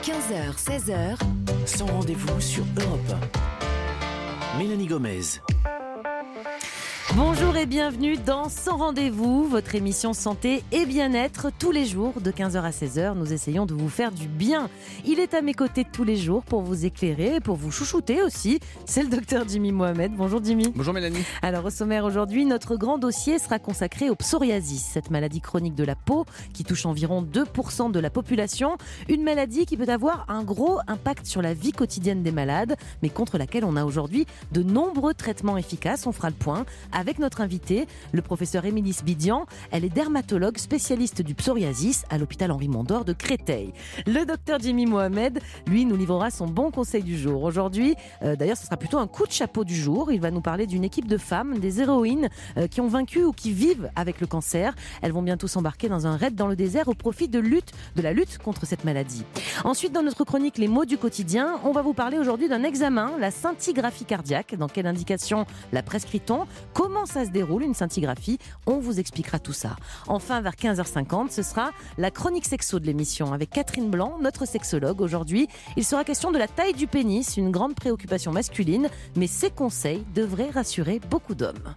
15h, 16h, Sans rendez-vous sur Europe 1. Mélanie Gomez. Bonjour et bienvenue dans Sans rendez-vous, votre émission santé et bien-être. Tous les jours de 15h à 16h, nous essayons de vous faire du bien. Il est à mes côtés tous les jours pour vous éclairer et pour vous chouchouter aussi. C'est le docteur Jimmy Mohamed. Bonjour Jimmy. Bonjour Mélanie. Alors au sommaire aujourd'hui, notre grand dossier sera consacré au psoriasis, cette maladie chronique de la peau qui touche environ 2% de la population. Une maladie qui peut avoir un gros impact sur la vie quotidienne des malades, mais contre laquelle on a aujourd'hui de nombreux traitements efficaces. On fera le point avec notre invitée, le professeur Émilie Sbidian. Elle est dermatologue spécialiste du psoriasis à l'hôpital Henri Mondor de Créteil. Le docteur Jimmy Mohamed, lui, nous livrera son bon conseil du jour. Aujourd'hui, d'ailleurs, ce sera plutôt un coup de chapeau du jour. Il va nous parler d'une équipe de femmes, des héroïnes qui ont vaincu ou qui vivent avec le cancer. Elles vont bientôt s'embarquer dans un raid dans le désert au profit de la lutte contre cette maladie. Ensuite, dans notre chronique Les mots du quotidien, on va vous parler aujourd'hui d'un examen, la scintigraphie cardiaque. Dans quelle indication la prescrit-on ? Comment ça se déroule une scintigraphie ? On vous expliquera tout ça. Enfin, vers 15h50, ce sera la chronique sexo de l'émission avec Catherine Blanc, notre sexologue. Aujourd'hui, il sera question de la taille du pénis, une grande préoccupation masculine, mais ces conseils devraient rassurer beaucoup d'hommes.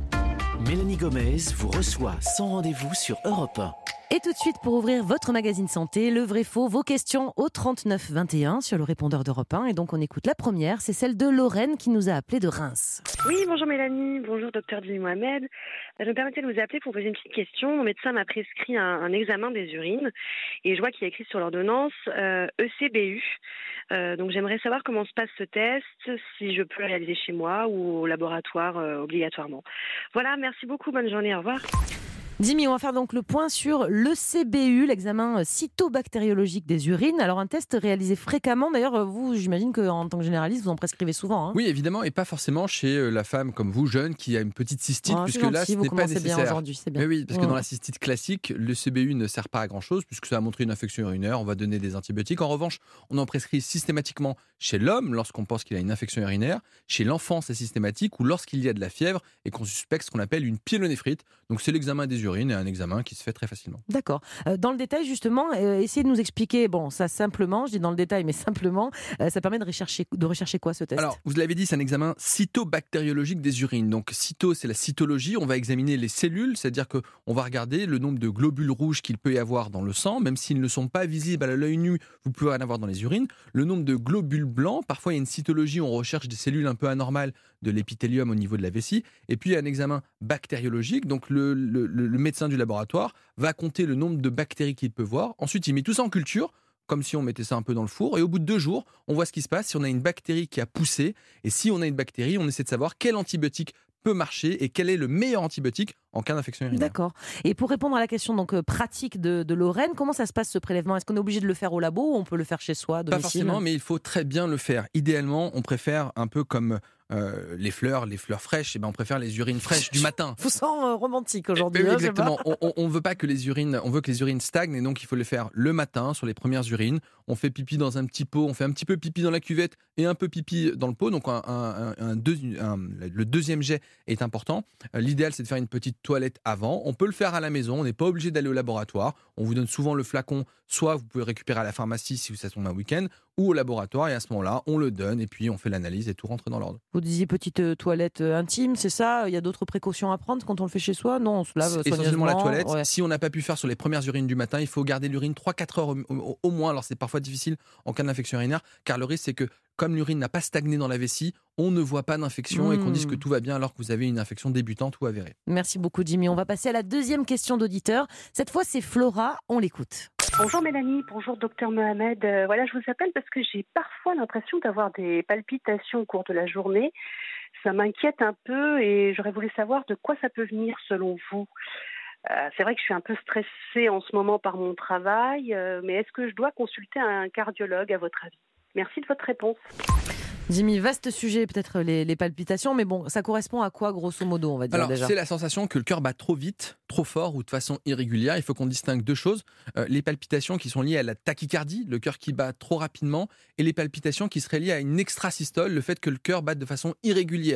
Mélanie Gomez vous reçoit Sans rendez-vous sur Europe 1. Et tout de suite, pour ouvrir votre magazine santé, le vrai faux, vos questions au 39 21 sur le répondeur d'Europe 1. Et donc on écoute la première, c'est celle de Lorraine qui nous a appelé de Reims. Oui, bonjour Mélanie, bonjour docteur Jimmy Mohamed. Je me permettais de vous appeler pour poser une petite question. Mon médecin m'a prescrit un examen des urines et je vois qu'il y a écrit sur l'ordonnance ECBU. Donc j'aimerais savoir comment se passe ce test, si je peux le réaliser chez moi ou au laboratoire obligatoirement. Voilà, merci beaucoup, bonne journée, au revoir. Jimmy, on va faire donc le point sur l'ECBU, l'examen cytobactériologique des urines. Alors un test réalisé fréquemment, d'ailleurs vous, j'imagine qu'en tant que généraliste, vous en prescrivez souvent. Oui, évidemment, et pas forcément chez la femme comme vous, jeune, qui a une petite cystite, puisque gentil, là, ce n'est pas nécessaire. Bien aujourd'hui, c'est bien. Mais oui, parce que dans la cystite classique, l'ECBU ne sert pas à grand-chose, puisque ça a montré une infection urinaire, on va donner des antibiotiques. En revanche, on en prescrit systématiquement chez l'homme, lorsqu'on pense qu'il a une infection urinaire, chez l'enfant, c'est systématique, ou lorsqu'il y a de la fièvre et qu'on suspecte ce qu'on appelle une pyélonéphrite. Donc c'est l'examen des urines et un examen qui se fait très facilement. D'accord. Dans le détail, justement, essayez de nous expliquer, ça simplement, je dis dans le détail, mais simplement, ça permet de rechercher quoi ce test ? Alors, vous l'avez dit, c'est un examen cytobactériologique des urines. Donc, cyto, c'est la cytologie. On va examiner les cellules, c'est-à-dire qu'on va regarder le nombre de globules rouges qu'il peut y avoir dans le sang, même s'ils ne sont pas visibles à l'œil nu, vous pouvez en avoir dans les urines. Le nombre de globules blancs, parfois il y a une cytologie, on recherche des cellules un peu anormales de l'épithélium au niveau de la vessie. Et puis, il y a un examen bactériologique. Donc, le médecin du laboratoire va compter le nombre de bactéries qu'il peut voir. Ensuite, il met tout ça en culture, comme si on mettait ça un peu dans le four. Et au bout de 2 jours, on voit ce qui se passe, si on a une bactérie qui a poussé. Et si on a une bactérie, on essaie de savoir quel antibiotique peut marcher et quel est le meilleur antibiotique en cas d'infection urinaire. D'accord. Et pour répondre à la question pratique de Lorraine, comment ça se passe ce prélèvement ? Est-ce qu'on est obligé de le faire au labo ou on peut le faire chez soi, à domicile ? Pas forcément, mais il faut très bien le faire. Idéalement, on préfère un peu comme les fleurs fraîches, on préfère les urines fraîches du matin. Vous sent romantique aujourd'hui. Oui, exactement. On veut pas que les urines, on veut que les urines stagnent et donc il faut le faire le matin sur les premières urines. On fait pipi dans un petit pot, on fait un petit peu pipi dans la cuvette et un peu pipi dans le pot. Donc le deuxième jet est important. L'idéal, c'est de faire une petite toilette avant. On peut le faire à la maison, on n'est pas obligé d'aller au laboratoire. On vous donne souvent le flacon, soit vous pouvez le récupérer à la pharmacie si ça tombe un week-end, ou au laboratoire, et à ce moment-là, on le donne et puis on fait l'analyse et tout rentre dans l'ordre. Vous disiez petite toilette intime, c'est ça ? Il y a d'autres précautions à prendre quand on le fait chez soi ? Non, on se lave soigneusement. Essentiellement la toilette. Ouais. Si on n'a pas pu faire sur les premières urines du matin, il faut garder l'urine 3-4 heures au moins. Alors c'est parfois difficile en cas d'infection urinaire, car le risque c'est que comme l'urine n'a pas stagné dans la vessie, on ne voit pas d'infection et qu'on dise que tout va bien alors que vous avez une infection débutante ou avérée. Merci beaucoup Jimmy. On va passer à la deuxième question d'auditeur. Cette fois c'est Flora, on l'écoute. Bonjour Mélanie, bonjour docteur Mohamed. Voilà, je vous appelle parce que j'ai parfois l'impression d'avoir des palpitations au cours de la journée. Ça m'inquiète un peu et j'aurais voulu savoir de quoi ça peut venir selon vous. C'est vrai que je suis un peu stressée en ce moment par mon travail, mais est-ce que je dois consulter un cardiologue à votre avis ? Merci de votre réponse. Jimmy, vaste sujet, peut-être les palpitations, mais ça correspond à quoi, grosso modo, on va dire? Alors, déjà c'est la sensation que le cœur bat trop vite, trop fort ou de façon irrégulière. Il faut qu'on distingue deux choses. Les palpitations qui sont liées à la tachycardie, le cœur qui bat trop rapidement, et les palpitations qui seraient liées à une extrasystole, le fait que le cœur batte de façon irrégulière.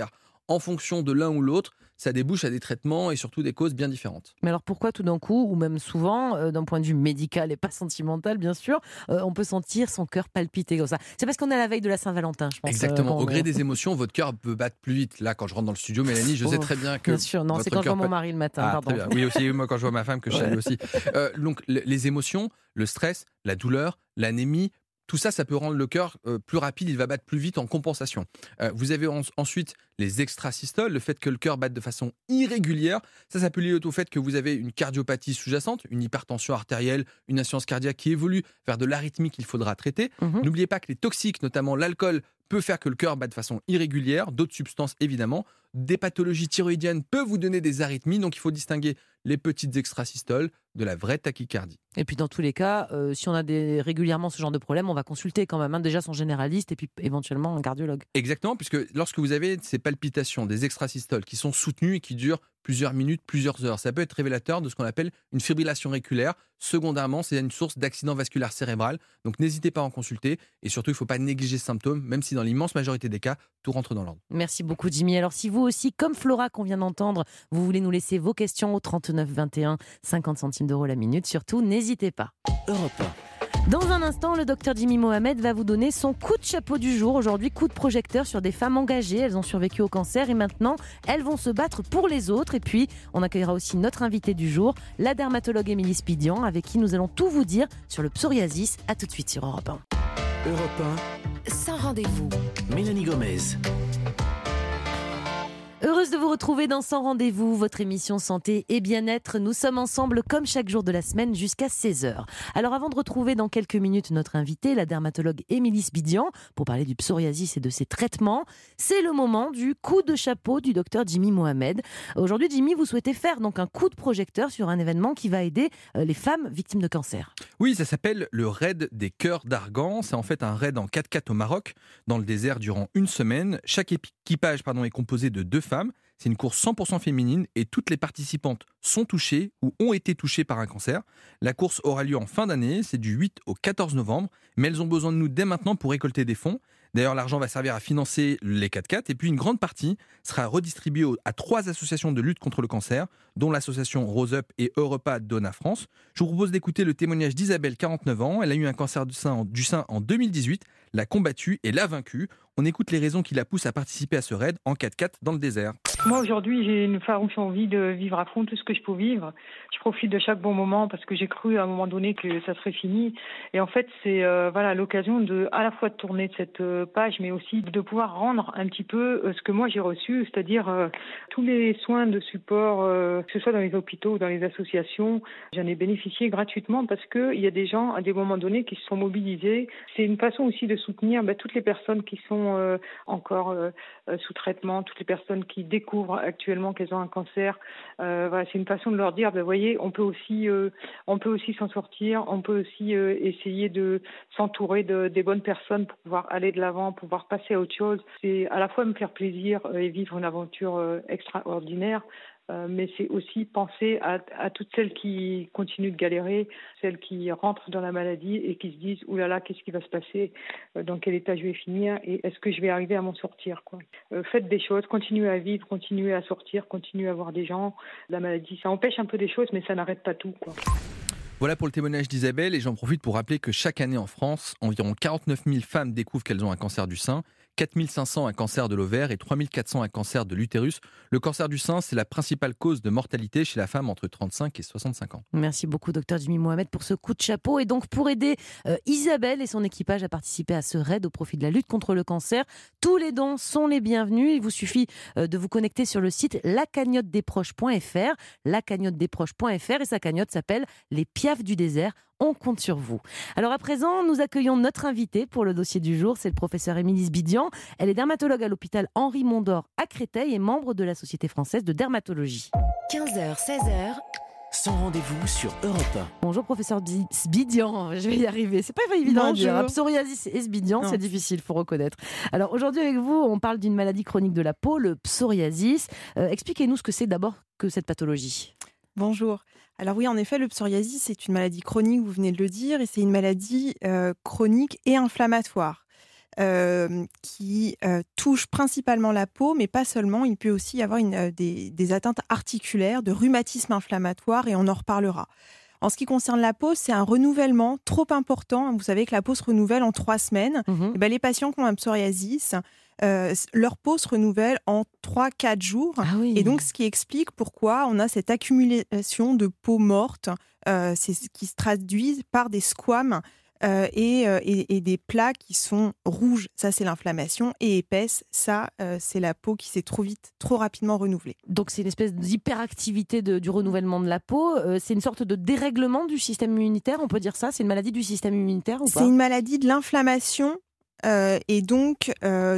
en fonction de l'un ou l'autre, ça débouche à des traitements et surtout des causes bien différentes. Mais alors pourquoi tout d'un coup, ou même souvent, d'un point de vue médical et pas sentimental bien sûr, on peut sentir son cœur palpiter comme ça? C'est parce qu'on est à la veille de la Saint-Valentin, je pense. Exactement. Au gré des émotions, votre cœur peut battre plus vite. Là, quand je rentre dans le studio, Mélanie, je sais très bien que. Bien sûr, non, c'est quand je vois mon mari le matin. Pardon. Très bien. Oui, aussi, moi, quand je vois ma femme, que je salue aussi. Donc, les émotions, le stress, la douleur, l'anémie, tout ça, ça peut rendre le cœur plus rapide, il va battre plus vite en compensation. Vous avez ensuite les extrasystoles, le fait que le cœur batte de façon irrégulière. Ça peut lier au fait que vous avez une cardiopathie sous-jacente, une hypertension artérielle, une insuffisance cardiaque qui évolue vers de l'arythmie qu'il faudra traiter. N'oubliez pas que les toxiques, notamment l'alcool, peut faire que le cœur bat de façon irrégulière, d'autres substances évidemment. Des pathologies thyroïdiennes peuvent vous donner des arythmies, donc il faut distinguer les petites extrasystoles de la vraie tachycardie. Et puis dans tous les cas, si on a régulièrement ce genre de problème, on va consulter quand même déjà son généraliste et puis éventuellement un cardiologue. Exactement, puisque lorsque vous avez ces palpitations, des extrasystoles qui sont soutenues et qui durent plusieurs minutes, plusieurs heures, ça peut être révélateur de ce qu'on appelle une fibrillation auriculaire. Secondairement, c'est une source d'accident vasculaire cérébral, donc n'hésitez pas à en consulter et surtout il ne faut pas négliger ce symptôme, même si dans l'immense majorité des cas, tout rentre dans l'ordre. Merci beaucoup Jimmy. Alors si vous aussi, comme Flora qu'on vient d'entendre, vous voulez nous laisser vos questions au 39 21, 50 centimes d'euros la minute, surtout n'hésitez pas. Europe 1. Dans un instant, le docteur Jimmy Mohamed va vous donner son coup de chapeau du jour. Aujourd'hui, coup de projecteur sur des femmes engagées. Elles ont survécu au cancer et maintenant, elles vont se battre pour les autres. Et puis, on accueillera aussi notre invitée du jour, la dermatologue Émilie Spidian, avec qui nous allons tout vous dire sur le psoriasis. À tout de suite sur Europe 1. Europe 1. Sans rendez-vous. Mélanie Gomez. Heureuse de vous retrouver dans Sans Rendez-vous, votre émission santé et bien-être. Nous sommes ensemble comme chaque jour de la semaine jusqu'à 16h. Alors avant de retrouver dans quelques minutes notre invitée, la dermatologue Émilie Spidian, pour parler du psoriasis et de ses traitements, c'est le moment du coup de chapeau du docteur Jimmy Mohamed. Aujourd'hui, Jimmy, vous souhaitez faire donc un coup de projecteur sur un événement qui va aider les femmes victimes de cancer. Oui, ça s'appelle le raid des cœurs d'Argan. C'est en fait un raid en 4x4 au Maroc, dans le désert durant une semaine. Chaque équipage est composé de 2 femmes. C'est une course 100% féminine et toutes les participantes sont touchées ou ont été touchées par un cancer. La course aura lieu en fin d'année, c'est du 8 au 14 novembre, mais elles ont besoin de nous dès maintenant pour récolter des fonds. D'ailleurs, l'argent va servir à financer les 4x4 et puis une grande partie sera redistribuée à 3 associations de lutte contre le cancer, dont l'association Rose Up et Europa Donna France. Je vous propose d'écouter le témoignage d'Isabelle, 49 ans. Elle a eu un cancer du sein en 2018, l'a combattu et l'a vaincu. On écoute les raisons qui la poussent à participer à ce raid en 4x4 dans le désert. Moi, aujourd'hui, j'ai une farouche envie de vivre à fond tout ce que je peux vivre. Je profite de chaque bon moment parce que j'ai cru à un moment donné que ça serait fini. Et en fait, c'est l'occasion à la fois de tourner cette page, mais aussi de pouvoir rendre un petit peu ce que moi j'ai reçu, c'est-à-dire tous les soins de support, que ce soit dans les hôpitaux ou dans les associations. J'en ai bénéficié gratuitement parce qu'il y a des gens, à des moments donnés, qui se sont mobilisés. C'est une façon aussi de soutenir toutes les personnes qui sont encore sous traitement, toutes les personnes qui découvrent actuellement qu'elles ont un cancer. C'est une façon de leur dire, voyez, on peut aussi s'en sortir, on peut aussi essayer de s'entourer des bonnes personnes pour pouvoir aller de l'avant, pouvoir passer à autre chose. C'est à la fois me faire plaisir et vivre une aventure extraordinaire, mais c'est aussi penser à toutes celles qui continuent de galérer, celles qui rentrent dans la maladie et qui se disent « Ouh là là, qu'est-ce qui va se passer ? Dans quel état je vais finir ? Et est-ce que je vais arriver à m'en sortir ?» Faites des choses, continuez à vivre, continuez à sortir, continuez à voir des gens. La maladie, ça empêche un peu des choses, mais ça n'arrête pas tout, Voilà pour le témoignage d'Isabelle et j'en profite pour rappeler que chaque année en France, environ 49 000 femmes découvrent qu'elles ont un cancer du sein, 4 500 un cancer de l'ovaire et 3 400 un cancer de l'utérus. Le cancer du sein, c'est la principale cause de mortalité chez la femme entre 35 et 65 ans. Merci beaucoup, docteur Jimmy Mohamed, pour ce coup de chapeau. Et donc, pour aider Isabelle et son équipage à participer à ce raid au profit de la lutte contre le cancer, tous les dons sont les bienvenus. Il vous suffit de vous connecter sur le site lacagnottedesproches.fr, lacagnottedesproches.fr, et sa cagnotte s'appelle Les Piafs du désert. On compte sur vous. Alors à présent, nous accueillons notre invitée pour le dossier du jour, c'est le professeur Émilie Spidian. Elle est dermatologue à l'hôpital Henri Mondor à Créteil et membre de la Société française de dermatologie. 15h, 16h. Sans rendez-vous sur Europe 1. Bonjour professeur Spidian, je vais y arriver. C'est pas évident à dire. Psoriasis et Spidian, c'est difficile, faut reconnaître. Alors aujourd'hui avec vous, on parle d'une maladie chronique de la peau, le psoriasis. Expliquez-nous ce que c'est d'abord que cette pathologie. Bonjour. Alors oui, en effet, le psoriasis, c'est une maladie chronique, vous venez de le dire, et c'est une maladie chronique et inflammatoire. qui touche principalement la peau, mais pas seulement. Il peut aussi y avoir des atteintes articulaires, de rhumatisme inflammatoire, et on en reparlera. En ce qui concerne la peau, c'est un renouvellement trop important. Vous savez que la peau se renouvelle en 3 semaines. Et les patients qui ont un psoriasis, leur peau se renouvelle en 3-4 jours. Ah oui. Et donc, ce qui explique pourquoi on a cette accumulation de peau morte, c'est ce qui se traduit par des squames et des plaques qui sont rouges, ça c'est l'inflammation, et épaisses, ça c'est la peau qui s'est trop rapidement renouvelée. Donc c'est une espèce d'hyperactivité du renouvellement de la peau, c'est une sorte de dérèglement du système immunitaire, on peut dire ça? C'est une maladie du système immunitaire ou pas? C'est une maladie de l'inflammation et donc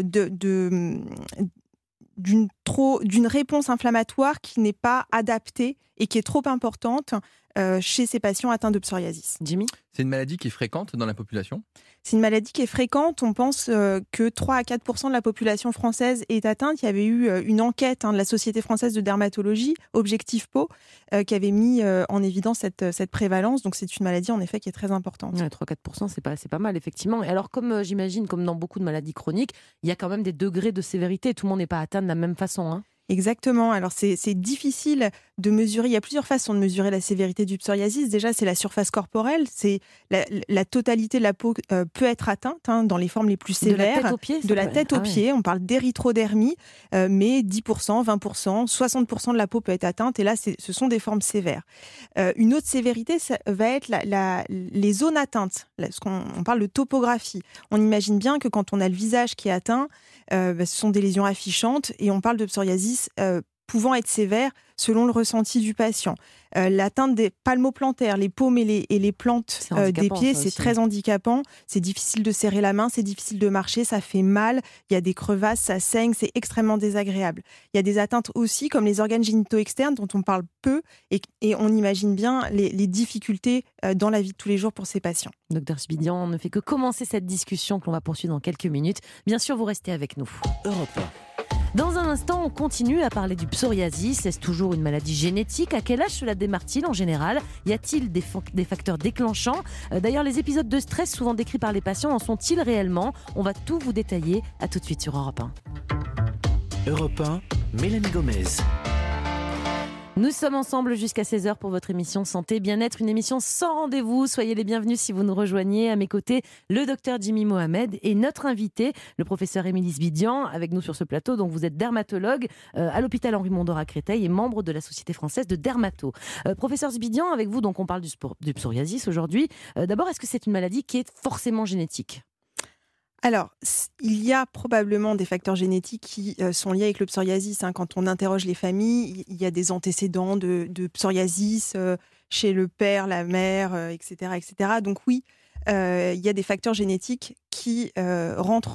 d'une réponse inflammatoire qui n'est pas adaptée et qui est trop importante chez ces patients atteints de psoriasis. Jimmy ? C'est une maladie qui est fréquente dans la population ? C'est une maladie qui est fréquente. On pense que 3 à 4% de la population française est atteinte. Il y avait eu une enquête de la Société française de dermatologie, Objectif Peau, qui avait mis en évidence cette prévalence. Donc c'est une maladie en effet qui est très importante. Ouais, 3-4%, c'est pas mal effectivement. Et alors j'imagine, comme dans beaucoup de maladies chroniques, il y a quand même des degrés de sévérité. Tout le monde n'est pas atteint de la même façon, hein. Exactement. Alors, c'est difficile de mesurer. Il y a plusieurs façons de mesurer la sévérité du psoriasis. Déjà, c'est la surface corporelle. C'est la totalité de la peau peut être atteinte dans les formes les plus sévères. De la tête aux pieds ? De la tête aux pieds. On parle d'érythrodermie, mais 10%, 20%, 60% de la peau peut être atteinte. Et là, ce sont des formes sévères. Une autre sévérité, ça va être les zones atteintes. On parle de topographie. On imagine bien que quand on a le visage qui est atteint, ce sont des lésions affichantes et on parle de psoriasis pouvant être sévère selon le ressenti du patient. L'atteinte des palmoplantaires, les paumes et les plantes des pieds, c'est très handicapant. C'est difficile de serrer la main, c'est difficile de marcher, ça fait mal, il y a des crevasses, ça saigne, c'est extrêmement désagréable. Il y a des atteintes aussi comme les organes génitaux externes dont on parle peu et on imagine bien les difficultés dans la vie de tous les jours pour ces patients. Docteur Sbidian, on ne fait que commencer cette discussion que l'on va poursuivre dans quelques minutes. Bien sûr, vous restez avec nous. Europe 1. Dans un instant, on continue à parler du psoriasis. Est-ce toujours une maladie génétique ? À quel âge cela démarre-t-il en général ? Y a-t-il des facteurs déclenchants ? D'ailleurs, les épisodes de stress souvent décrits par les patients en sont-ils réellement ? On va tout vous détailler. À tout de suite sur Europe 1. Europe 1, Mélanie Gomez. Nous sommes ensemble jusqu'à 16h pour votre émission Santé Bien-être, une émission sans rendez-vous. Soyez les bienvenus si vous nous rejoignez. À mes côtés, le docteur Jimmy Mohamed et notre invité, le professeur Émilie Sbidian, avec nous sur ce plateau. Donc vous êtes dermatologue à l'hôpital Henri Mondor à Créteil et membre de la Société française de dermato. Professeur Sbidian, avec vous, donc on parle du psoriasis aujourd'hui. D'abord, est-ce que c'est une maladie qui est forcément génétique ? Alors, il y a probablement des facteurs génétiques qui sont liés avec le psoriasis. Quand on interroge les familles, il y a des antécédents de psoriasis chez le père, la mère, etc., etc. Donc oui, il y a des facteurs génétiques qui rentrent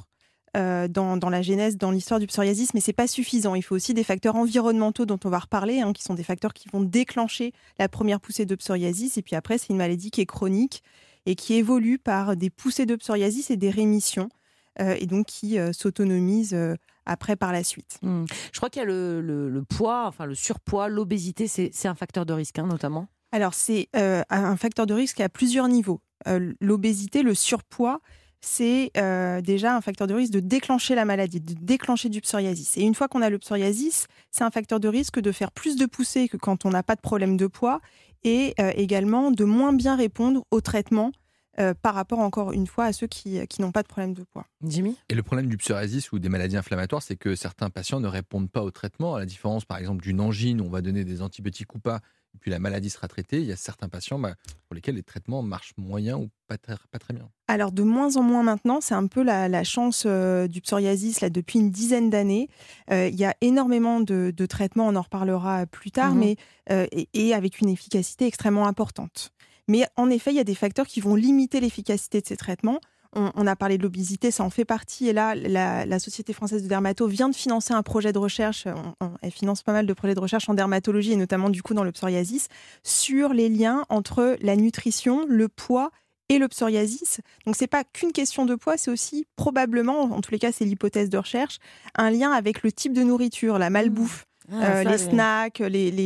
dans la genèse, dans l'histoire du psoriasis, mais c'est pas suffisant. Il faut aussi des facteurs environnementaux dont on va reparler, qui sont des facteurs qui vont déclencher la première poussée de psoriasis. Et puis après, c'est une maladie qui est chronique et qui évolue par des poussées de psoriasis et des rémissions, et donc qui s'autonomise après par la suite. Je crois qu'il y a le poids, enfin le surpoids, l'obésité, c'est un facteur de risque, notamment. Alors c'est un facteur de risque à plusieurs niveaux. L'obésité, le surpoids, c'est déjà un facteur de risque de déclencher la maladie, de déclencher du psoriasis. Et une fois qu'on a le psoriasis, c'est un facteur de risque de faire plus de poussées que quand on n'a pas de problème de poids et également de moins bien répondre au traitement par rapport, encore une fois, à ceux qui n'ont pas de problème de poids. Jimmy ? Et le problème du psoriasis ou des maladies inflammatoires, c'est que certains patients ne répondent pas au traitement. À la différence, par exemple, d'une angine, où on va donner des antibiotiques ou pas, et puis la maladie sera traitée. Il y a certains patients pour lesquels les traitements marchent moyen ou pas très bien. Alors, de moins en moins maintenant, c'est un peu la chance du psoriasis là, depuis une dizaine d'années. Il y a énormément de traitements, on en reparlera plus tard, mais et avec une efficacité extrêmement importante. Mais en effet, il y a des facteurs qui vont limiter l'efficacité de ces traitements. On a parlé de l'obésité, ça en fait partie. Et là, la Société française de dermato vient de financer un projet de recherche. Elle finance pas mal de projets de recherche en dermatologie et notamment du coup dans le psoriasis sur les liens entre la nutrition, le poids et le psoriasis. Donc c'est pas qu'une question de poids, c'est aussi probablement, en tous les cas c'est l'hypothèse de recherche, un lien avec le type de nourriture, la malbouffe. Les snacks,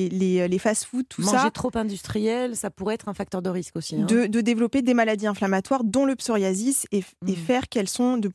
les fast-food, tout ça. Manger trop industriel, ça pourrait être un facteur de risque aussi. De développer des maladies inflammatoires, dont le psoriasis, et faire qu'elles sont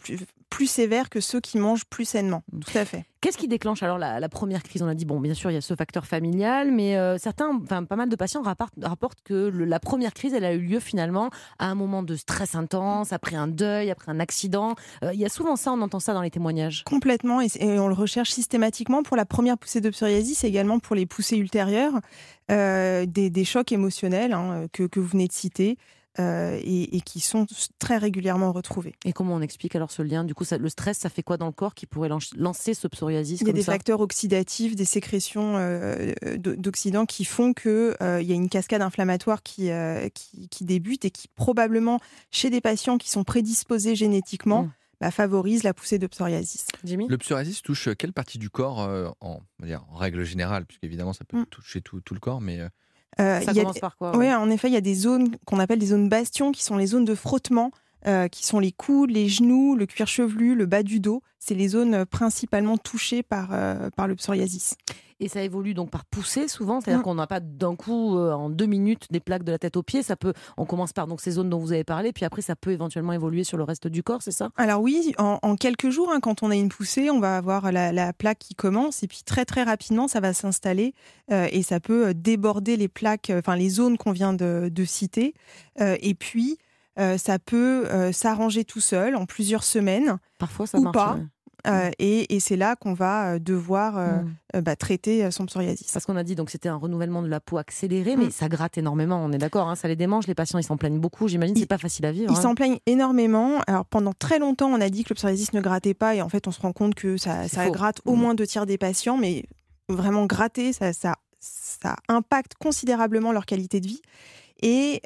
plus sévères que ceux qui mangent plus sainement. Tout à fait. Qu'est-ce qui déclenche alors la première crise? On a dit, bon, bien sûr, il y a ce facteur familial, mais pas mal de patients rapportent que la première crise, elle a eu lieu finalement à un moment de stress intense, après un deuil, après un accident. Il y a souvent ça, on entend ça dans les témoignages. Complètement, et on le recherche systématiquement pour la première poussée de psoriasis et également pour les poussées ultérieures, des chocs émotionnels que vous venez de citer. Et qui sont très régulièrement retrouvés. Et comment on explique alors ce lien? Du coup, le stress, ça fait quoi dans le corps qui pourrait lancer ce psoriasis? Il y a des facteurs oxydatifs, des sécrétions d'oxydants qui font qu'il y a une cascade inflammatoire qui débute et qui probablement, chez des patients qui sont prédisposés génétiquement, favorise la poussée de psoriasis. Jimmy ? Le psoriasis touche quelle partie du corps en règle générale, puisqu'évidemment ça peut toucher tout le corps, mais... ça commence par quoi? Oui, en effet, il y a des zones qu'on appelle des zones bastions, qui sont les zones de frottement, qui sont les coudes, les genoux, le cuir chevelu, le bas du dos. C'est les zones principalement touchées par le psoriasis. Et ça évolue donc par poussée souvent, c'est-à-dire qu'on n'a pas d'un coup, en 2 minutes, des plaques de la tête aux pieds. On commence par donc, ces zones dont vous avez parlé, puis après ça peut éventuellement évoluer sur le reste du corps, c'est ça? Alors oui, en quelques jours, quand on a une poussée, on va avoir la plaque qui commence, et puis très très rapidement, ça va s'installer et ça peut déborder les plaques, les zones qu'on vient de citer. Et puis, ça peut s'arranger tout seul en plusieurs semaines. Parfois, ça ou marche. pas. Et c'est là qu'on va devoir traiter son psoriasis. Parce qu'on a dit donc c'était un renouvellement de la peau accéléré, mais ça gratte énormément, on est d'accord, ça les démange, les patients ils s'en plaignent beaucoup, j'imagine c'est pas facile à vivre. Ils s'en plaignent énormément. Alors pendant très longtemps on a dit que le psoriasis ne grattait pas, et en fait on se rend compte que ça gratte au moins 2/3 des patients, mais vraiment gratter, ça impacte considérablement leur qualité de vie. Et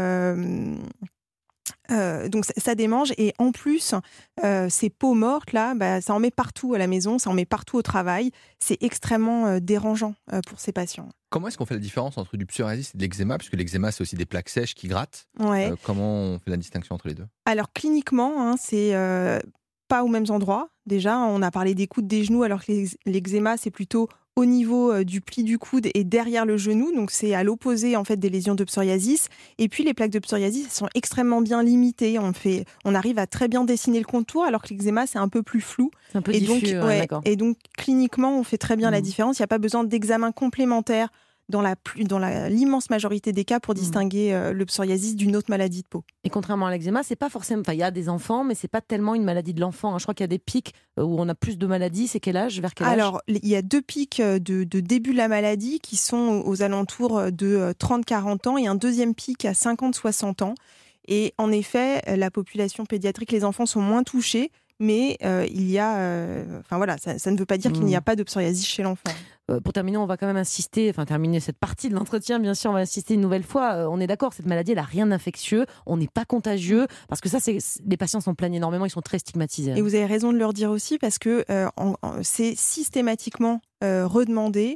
donc ça démange, et en plus ces peaux mortes là, ça en met partout à la maison, ça en met partout au travail. C'est extrêmement dérangeant pour ces patients. Comment est-ce qu'on fait la différence entre du psoriasis et de l'eczéma, puisque l'eczéma c'est aussi des plaques sèches qui grattent? Ouais. Comment on fait la distinction entre les deux? Alors cliniquement, c'est pas aux mêmes endroits. Déjà, on a parlé des coudes, des genoux, alors que l'eczéma c'est plutôt au niveau du pli du coude et derrière le genou, donc c'est à l'opposé en fait des lésions de psoriasis. Et puis les plaques de psoriasis, elles sont extrêmement bien limitées. On arrive à très bien dessiner le contour, alors que l'eczéma c'est un peu plus flou. C'est un peu diffus. Et donc cliniquement, on fait très bien la différence. Il n'y a pas besoin d'examen complémentaire dans l'immense majorité des cas pour distinguer le psoriasis d'une autre maladie de peau. Et contrairement à l'eczéma, c'est pas forcément. Il y a des enfants, mais c'est pas tellement une maladie de l'enfant. Je crois qu'il y a des pics où on a plus de maladies. C'est quel âge? Vers quel âge? Alors, il y a 2 pics de début de la maladie qui sont aux alentours de 30-40 ans, et un deuxième pic à 50-60 ans. Et en effet, la population pédiatrique, les enfants sont moins touchés. Mais il y a, ça ne veut pas dire qu'il n'y a pas de psoriasis chez l'enfant. Pour terminer, on va quand même terminer cette partie de l'entretien, bien sûr, on va insister une nouvelle fois. On est d'accord, cette maladie, elle n'a rien d'infectieux, on n'est pas contagieux, parce que ça, les patients s'en plaignent énormément, ils sont très stigmatisés. Et vous avez raison de leur dire aussi, parce que c'est systématiquement redemandé.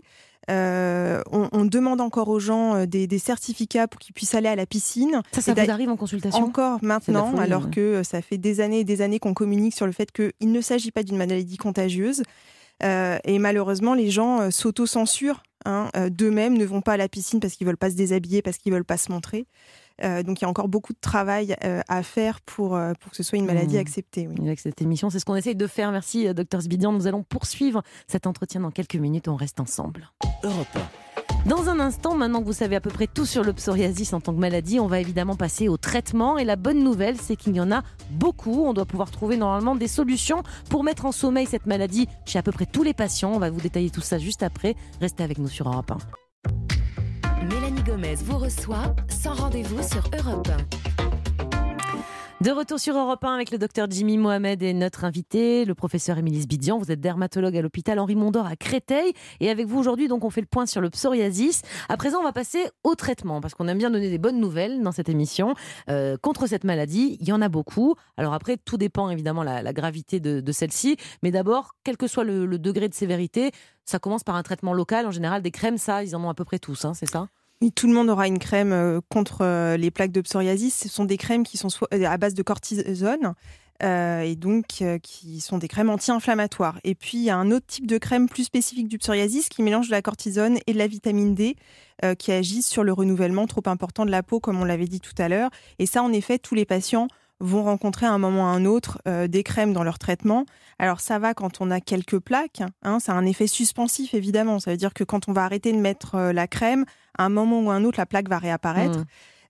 On demande encore aux gens des certificats pour qu'ils puissent aller à la piscine. Ça vous arrive en consultation? Encore maintenant, folie, alors que ça fait des années et des années qu'on communique sur le fait qu'il ne s'agit pas d'une maladie contagieuse. Et malheureusement, les gens s'auto-censurent. D'eux-mêmes ne vont pas à la piscine parce qu'ils ne veulent pas se déshabiller, parce qu'ils ne veulent pas se montrer. Donc il y a encore beaucoup de travail à faire pour que ce soit une maladie acceptée. Oui. Avec cette émission, c'est ce qu'on essaye de faire. Merci Dr Sbidian. Nous allons poursuivre cet entretien dans quelques minutes. On reste ensemble. Europe 1. Dans un instant, maintenant que vous savez à peu près tout sur le psoriasis en tant que maladie, on va évidemment passer au traitement. Et la bonne nouvelle, c'est qu'il y en a beaucoup. On doit pouvoir trouver normalement des solutions pour mettre en sommeil cette maladie chez à peu près tous les patients. On va vous détailler tout ça juste après. Restez avec nous sur Europe 1. Mélanie Gomez vous reçoit sans rendez-vous sur Europe 1. De retour sur Europe 1 avec le docteur Jimmy Mohamed et notre invité, le professeur Émilie Sbidian. Vous êtes dermatologue à l'hôpital Henri Mondor à Créteil. Et avec vous aujourd'hui, donc, on fait le point sur le psoriasis. À présent, on va passer au traitement, parce qu'on aime bien donner des bonnes nouvelles dans cette émission. Contre cette maladie, il y en a beaucoup. Alors après, tout dépend évidemment la gravité de celle-ci. Mais d'abord, quel que soit le degré de sévérité, ça commence par un traitement local. En général, des crèmes, ça, ils en ont à peu près tous, c'est ça ? Oui, tout le monde aura une crème contre les plaques de psoriasis. Ce sont des crèmes qui sont à base de cortisone et donc qui sont des crèmes anti-inflammatoires. Et puis, il y a un autre type de crème plus spécifique du psoriasis qui mélange de la cortisone et de la vitamine D qui agissent sur le renouvellement trop important de la peau, comme on l'avait dit tout à l'heure. Et ça, en effet, tous les patients vont rencontrer à un moment ou à un autre des crèmes dans leur traitement. Alors ça va quand on a quelques plaques, ça a un effet suspensif évidemment. Ça veut dire que quand on va arrêter de mettre la crème, à un moment ou à un autre, la plaque va réapparaître.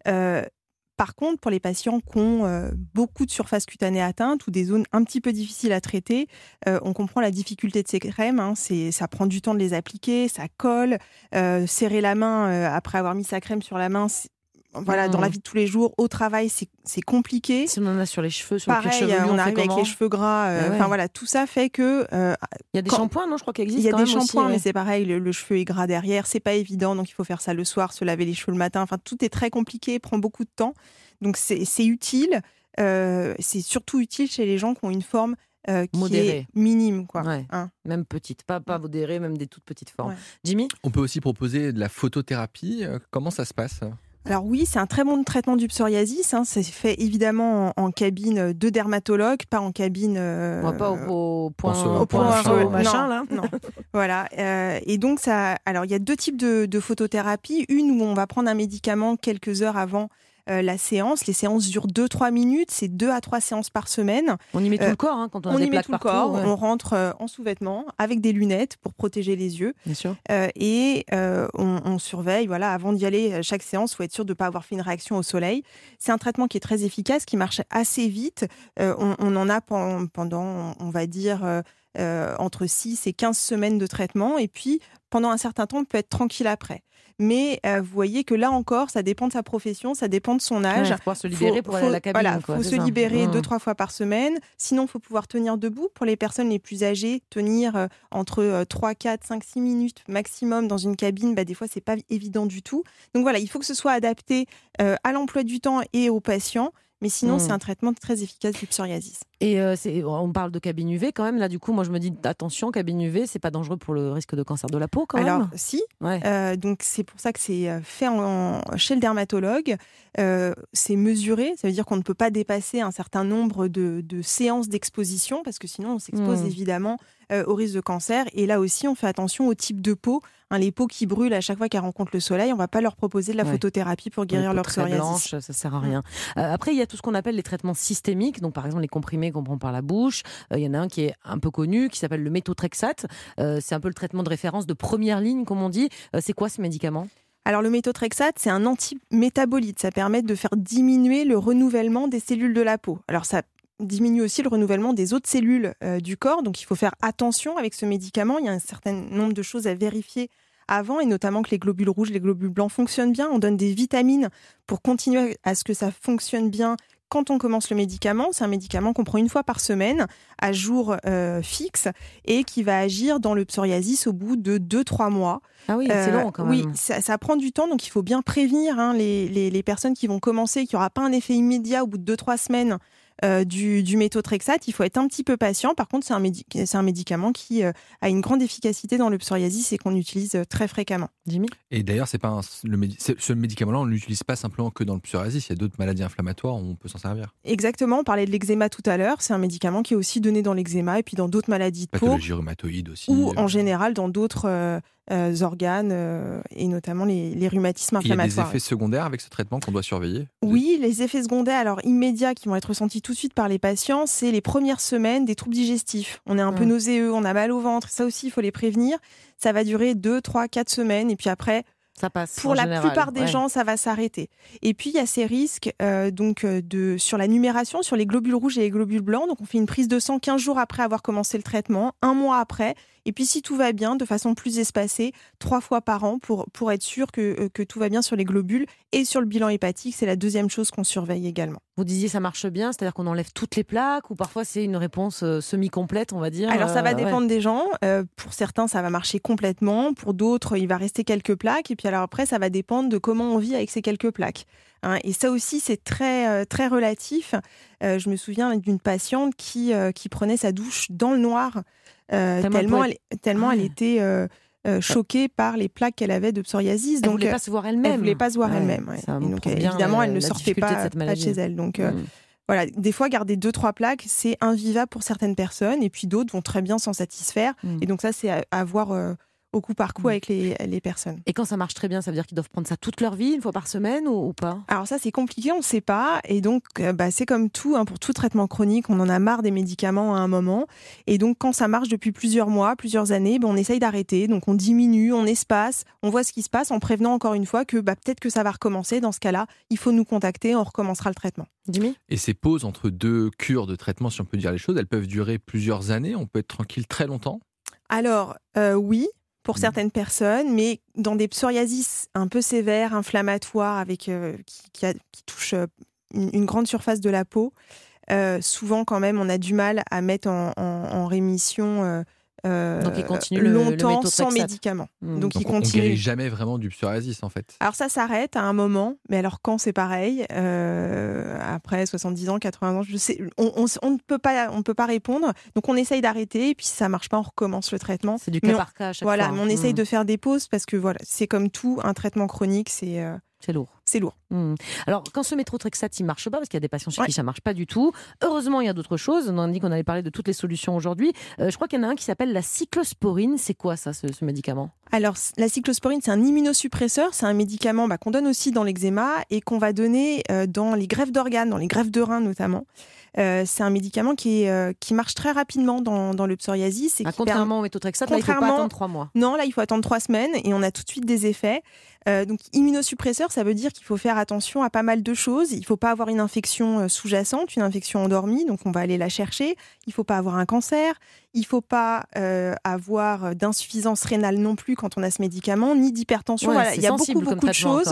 Par contre, pour les patients qui ont beaucoup de surface cutanée atteinte ou des zones un petit peu difficiles à traiter, on comprend la difficulté de ces crèmes. Ça prend du temps de les appliquer, ça colle. Serrer la main après avoir mis sa crème sur la main, dans la vie de tous les jours, au travail, c'est compliqué. Si on en a sur les cheveux, sur pareil, le cuir chevelu, on arrive avec les cheveux gras. Tout ça fait que... il y a des shampoings, non ? Je crois qu'il existe. Il y a quand des même shampoings, aussi, mais c'est pareil, le cheveu est gras derrière, c'est pas évident, donc il faut faire ça le soir, se laver les cheveux le matin. Enfin, tout est très compliqué, prend beaucoup de temps. Donc c'est utile. C'est surtout utile chez les gens qui ont une forme qui modérée, est minime, quoi. Même petite, pas modérée, même des toutes petites formes. Jimmy ? On peut aussi proposer de la photothérapie. Comment ça se passe ? Alors oui, c'est un très bon traitement du psoriasis. C'est fait évidemment en cabine de dermatologue, pas en cabine... pas au point machin, là. Non. Voilà. Et donc, alors il y a 2 types de photothérapie. Une où on va prendre un médicament quelques heures avant la séance. Les séances durent 2-3 minutes, c'est 2 à 3 séances par semaine. On y met tout le corps quand on a des plaques partout. On rentre en sous-vêtements avec des lunettes pour protéger les yeux. Bien sûr. On surveille, avant d'y aller, chaque séance, il faut être sûr de ne pas avoir fait une réaction au soleil. C'est un traitement qui est très efficace, qui marche assez vite. On en a pendant, on va dire, entre 6 et 15 semaines de traitement. Et puis, pendant un certain temps, on peut être tranquille après. Mais vous voyez que là encore, ça dépend de sa profession, ça dépend de son âge. Il faut pouvoir se libérer pour aller à la cabine. Il faut se libérer 2-3 fois par semaine. Sinon, il faut pouvoir tenir debout. Pour les personnes les plus âgées, tenir entre 3, 4, 5, 6 minutes maximum dans une cabine, des fois, c'est pas évident du tout. Donc voilà, il faut que ce soit adapté à l'emploi du temps et aux patients. Mais sinon, c'est un traitement très efficace du psoriasis. Et on parle de cabine UV quand même. Là, du coup, moi, je me dis, attention, cabine UV, c'est pas dangereux pour le risque de cancer de la peau quand même ? Alors, si. Donc, c'est pour ça que c'est fait chez le dermatologue. C'est mesuré. Ça veut dire qu'on ne peut pas dépasser un certain nombre de séances d'exposition parce que sinon, on s'expose évidemment au risque de cancer. Et là aussi, on fait attention au type de peau. Les peaux qui brûlent à chaque fois qu'elles rencontrent le soleil, on ne va pas leur proposer de la photothérapie pour guérir leur psoriasis. Blanche, ça ne sert à rien. Après, il y a tout ce qu'on appelle les traitements systémiques. Donc, par exemple, les comprimés qu'on prend par la bouche. Il y en a un qui est un peu connu, qui s'appelle le méthotrexate. C'est un peu le traitement de référence de première ligne, comme on dit. C'est quoi ce médicament ? Alors le méthotrexate, c'est un antimétabolite. Ça permet de faire diminuer le renouvellement des cellules de la peau. Alors ça diminue aussi le renouvellement des autres cellules du corps. Donc il faut faire attention avec ce médicament. Il y a un certain nombre de choses à vérifier avant, et notamment que les globules rouges, les globules blancs fonctionnent bien. On donne des vitamines pour continuer à ce que ça fonctionne bien quand on commence le médicament. C'est un médicament qu'on prend 1 fois par semaine, à jour fixe, et qui va agir dans le psoriasis au bout de 2-3 mois. Ah oui, c'est long quand même. Oui, ça prend du temps, donc il faut bien prévenir les personnes qui vont commencer, qu'il n'y aura pas un effet immédiat au bout de 2-3 semaines du méthotrexate. Il faut être un petit peu patient. Par contre, c'est un médicament qui a une grande efficacité dans le psoriasis et qu'on utilise très fréquemment. Jimmy ? Et d'ailleurs, ce médicament-là, on ne l'utilise pas simplement que dans le psoriasis. Il y a d'autres maladies inflammatoires où on peut s'en servir. Exactement. On parlait de l'eczéma tout à l'heure. C'est un médicament qui est aussi donné dans l'eczéma et puis dans d'autres maladies de peau. Pathologie rhumatoïde aussi. Ou en général dans d'autres organes et notamment les rhumatismes inflammatoires. Il y a des effets secondaires avec ce traitement qu'on doit surveiller ? Oui, les effets secondaires immédiats qui vont être ressentis tout de suite par les patients, c'est les premières semaines des troubles digestifs. On est un peu nauséeux, on a mal au ventre. Ça aussi, il faut les prévenir. Ça va durer 2, 3, 4 semaines et puis après, ça passe. Pour la plupart des gens, ça va s'arrêter. Et puis, il y a ces risques sur la numération, sur les globules rouges et les globules blancs. Donc, on fait une prise de sang 15 jours après avoir commencé le traitement, 1 mois après. Et puis, si tout va bien, de façon plus espacée, 3 fois par an pour être sûr que tout va bien sur les globules et sur le bilan hépatique. C'est la deuxième chose qu'on surveille également. Vous disiez ça marche bien, c'est-à-dire qu'on enlève toutes les plaques ou parfois c'est une réponse semi-complète, on va dire. Alors ça va dépendre des gens. Pour certains, ça va marcher complètement. Pour d'autres, il va rester quelques plaques. Et puis alors après, ça va dépendre de comment on vit avec ces quelques plaques. Et ça aussi, c'est très, très relatif. Je me souviens d'une patiente qui prenait sa douche dans le noir tellement elle était choquée par les plaques qu'elle avait de psoriasis. Elle ne voulait pas se voir elle-même. Elle ne voulait pas se voir elle-même. Ouais. Et donc, évidemment, elle ne sortait pas de chez elle. Donc, voilà, des fois, garder 2-3 plaques, c'est invivable pour certaines personnes. Et puis d'autres vont très bien s'en satisfaire. Et donc ça, c'est à voir au coup par coup avec les personnes. Et quand ça marche très bien, ça veut dire qu'ils doivent prendre ça toute leur vie, une fois par semaine ou pas? Alors ça, c'est compliqué, on ne sait pas. Et donc, c'est comme tout, pour tout traitement chronique, on en a marre des médicaments à un moment. Et donc, quand ça marche depuis plusieurs mois, plusieurs années, on essaye d'arrêter. Donc, on diminue, on espace, on voit ce qui se passe en prévenant encore une fois que peut-être que ça va recommencer. Dans ce cas-là, il faut nous contacter, on recommencera le traitement. Jimmy ? Et ces pauses entre 2 cures de traitement, si on peut dire les choses, elles peuvent durer plusieurs années. On peut être tranquille très longtemps. Alors, oui, pour certaines personnes, mais dans des psoriasis un peu sévères, inflammatoires, avec, qui touchent une grande surface de la peau, souvent quand même on a du mal à mettre en rémission donc il continue longtemps le sans médicaments. Donc il on ne continue. guérit jamais vraiment du psoriasis en fait. Alors ça s'arrête à un moment, mais alors quand c'est pareil, après 70 ans, 80 ans, je sais, on ne peut pas répondre. Donc on essaye d'arrêter et puis si ça marche pas, on recommence le traitement. C'est du cas par cas à chaque fois. Mais on essaye de faire des pauses parce que c'est comme tout, un traitement chronique, c'est lourd. C'est lourd. Alors, quand ce méthotrexate, il ne marche pas, parce qu'il y a des patients chez qui ça ne marche pas du tout, heureusement, il y a d'autres choses. On a dit qu'on allait parler de toutes les solutions aujourd'hui. Je crois qu'il y en a un qui s'appelle la cyclosporine. C'est quoi ça, ce médicament ? Alors, la cyclosporine, c'est un immunosuppresseur. C'est un médicament qu'on donne aussi dans l'eczéma et qu'on va donner dans les greffes d'organes, dans les greffes de reins notamment. C'est un médicament qui marche très rapidement dans le psoriasis. Et contrairement au méthotrexate, là, il ne faut pas attendre 3 mois. Non, là, il faut attendre 3 semaines et on a tout de suite des effets. Donc, immunosuppresseur, ça veut dire qu'il faut faire attention à pas mal de choses. Il ne faut pas avoir une infection sous-jacente, une infection endormie, donc on va aller la chercher. Il ne faut pas avoir un cancer. Il ne faut pas avoir d'insuffisance rénale non plus quand on a ce médicament, ni d'hypertension. Il y a beaucoup de choses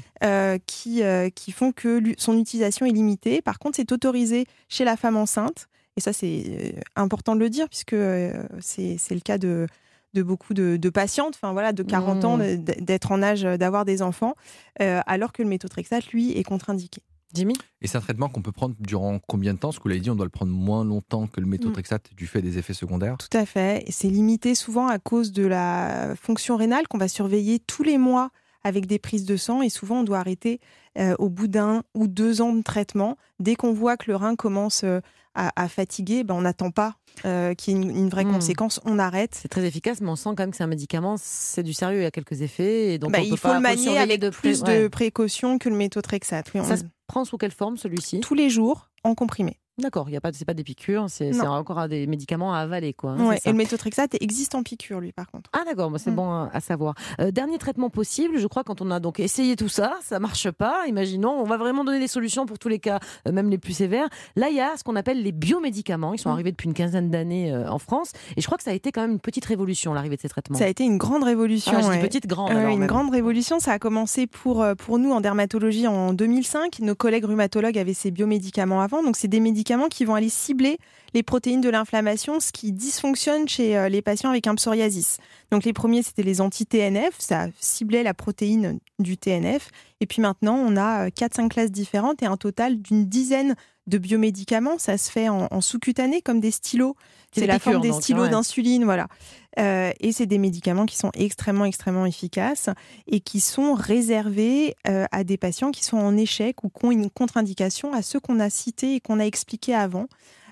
qui font que son utilisation est limitée. Par contre, c'est autorisé chez la femme enceinte. Et ça, c'est important de le dire, puisque c'est le cas de beaucoup de patientes, de 40 ans, d'être en âge d'avoir des enfants, alors que le méthotrexate, lui, est contre-indiqué. Jimmy ? Et c'est un traitement qu'on peut prendre durant combien de temps ? Parce que vous l'avez dit, on doit le prendre moins longtemps que le méthotrexate du fait des effets secondaires. Tout à fait. Et c'est limité souvent à cause de la fonction rénale qu'on va surveiller tous les mois avec des prises de sang. Et souvent, on doit arrêter au bout d'1 ou 2 ans de traitement. Dès qu'on voit que le rein commence à fatiguer, on n'attend pas qu'il y ait une vraie conséquence, on arrête. C'est très efficace, mais on sent quand même que c'est un médicament, c'est du sérieux, il y a quelques effets. Et donc il faut le manier avec plus de précautions que le méthotrexate. Oui, ça se prend sous quelle forme, celui-ci ? Tous les jours, en comprimé. D'accord, c'est pas des piqûres, c'est encore des médicaments à avaler, quoi. Et le méthotrexate existe en piqûre, lui, par contre. Ah d'accord, c'est bon à savoir. Dernier traitement possible, je crois, quand on a donc essayé tout ça, ça marche pas, imaginons, on va vraiment donner des solutions pour tous les cas, même les plus sévères. Là, il y a ce qu'on appelle les biomédicaments, ils sont arrivés depuis une quinzaine d'années en France, et je crois que ça a été quand même une petite révolution, l'arrivée de ces traitements. Ça a été une grande révolution. Je dis petite, grande. Une grande révolution, ça a commencé pour nous en dermatologie en 2005. Nos collègues rhumatologues avaient ces biomédicaments avant, donc c'est des médicaments qui vont aller cibler les protéines de l'inflammation, ce qui dysfonctionne chez les patients avec un psoriasis. Donc les premiers, c'était les anti-TNF, ça ciblait la protéine du TNF. Et puis maintenant, on a 4-5 classes différentes et un total d'une dizaine de biomédicaments. Ça se fait en sous-cutané, comme des stylos. C'est la forme des stylos d'insuline, voilà. Et c'est des médicaments qui sont extrêmement, extrêmement efficaces et qui sont réservés à des patients qui sont en échec ou qui ont une contre-indication à ceux qu'on a cités et qu'on a expliqués avant.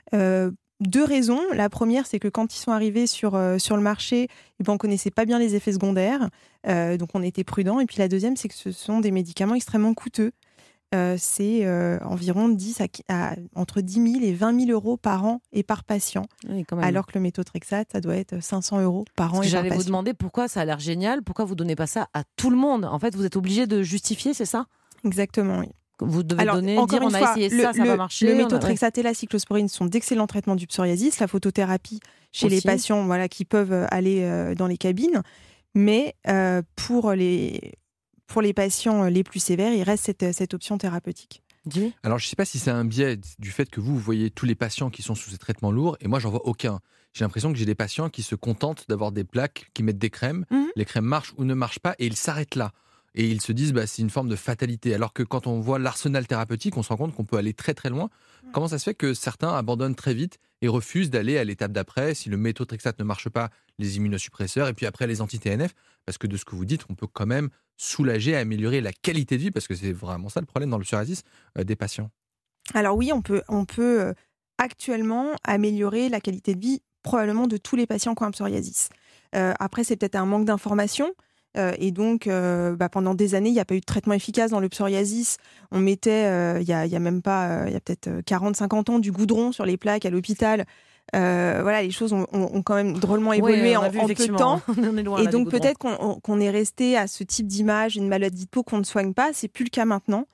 2 raisons. La première, c'est que quand ils sont arrivés sur le marché, on ne connaissait pas bien les effets secondaires, donc on était prudent. Et puis la deuxième, c'est que ce sont des médicaments extrêmement coûteux. C'est environ entre 10 000 et 20 000 euros par an et par patient. Oui, alors que le méthotrexate, ça doit être 500 euros par an et par patient. J'allais vous demander pourquoi ça a l'air génial, pourquoi vous ne donnez pas ça à tout le monde ? En fait, vous êtes obligé de justifier, c'est ça ? Exactement, oui. Vous devez dire on a essayé ça va marcher. Le méthotrexate et la cyclosporine sont d'excellents traitements du psoriasis, la photothérapie chez les patients qui peuvent aller dans les cabines. Mais pour les patients les plus sévères, il reste cette option thérapeutique. Alors, je ne sais pas si c'est un biais du fait que vous voyez tous les patients qui sont sous ces traitements lourds, et moi, j'en vois aucun. J'ai l'impression que j'ai des patients qui se contentent d'avoir des plaques, qui mettent des crèmes, les crèmes marchent ou ne marchent pas, et ils s'arrêtent là. Et ils se disent, c'est une forme de fatalité. Alors que quand on voit l'arsenal thérapeutique, on se rend compte qu'on peut aller très très loin. Comment ça se fait que certains abandonnent très vite et refusent d'aller à l'étape d'après, si le méthotrexate ne marche pas, les immunosuppresseurs, et puis après les anti-TNF, parce que de ce que vous dites, on peut quand même soulager, améliorer la qualité de vie, parce que c'est vraiment ça le problème dans le psoriasis des patients. Alors oui, on peut actuellement améliorer la qualité de vie probablement de tous les patients qui ont un psoriasis. Après, c'est peut-être un manque d'information. Et donc, pendant des années, il n'y a pas eu de traitement efficace dans le psoriasis. On mettait, il y a même pas, il y a peut-être 40-50 ans, du goudron sur les plaques à l'hôpital. Les choses ont quand même drôlement évolué en peu de temps. Et donc, peut-être qu'on est resté à ce type d'image, une maladie de peau qu'on ne soigne pas. C'est plus le cas maintenant.